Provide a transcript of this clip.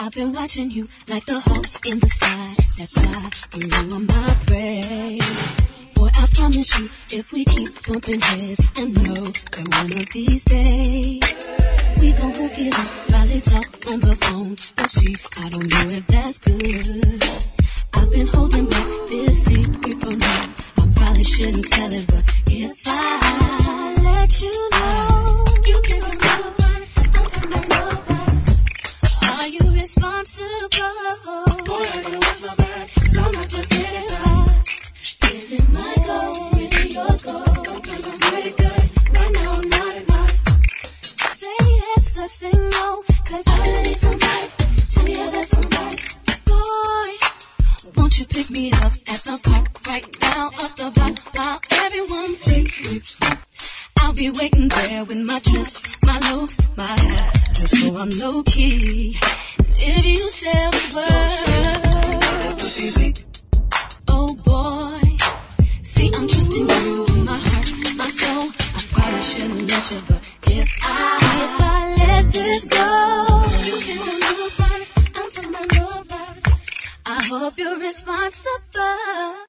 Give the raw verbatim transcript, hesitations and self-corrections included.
I've been watching you like the hawk in the sky that fly. You are my prey. Boy, I promise you, if we keep bumping heads, I know that one of these days we gon' hook it up, probably talk on the phone. But see, I don't know if that's good. I've been holding back this secret from you. I probably shouldn't tell it, but if I let you know, you can tell nobody, I'm telling nobody. Are you responsible? Boy, I gotta watch my back, so I'm not just sitting by. Is it my goal? Is it your goal? Sometimes I'm pretty good, right now I'm not at night. Say yes or say no, cause I really need somebody. Tell me how that's somebody. Boy, won't you pick me up at the park right now, up the block, while everyone sleeps? I'll be waiting there with my trench, my looks, my hat, just so I'm low key. If you tell the world, oh boy, see I'm trusting you with my heart, my soul. I probably shouldn't let you, but if I, if I let this go, you can tell nobody, I'm telling nobody. I hope you're responsible.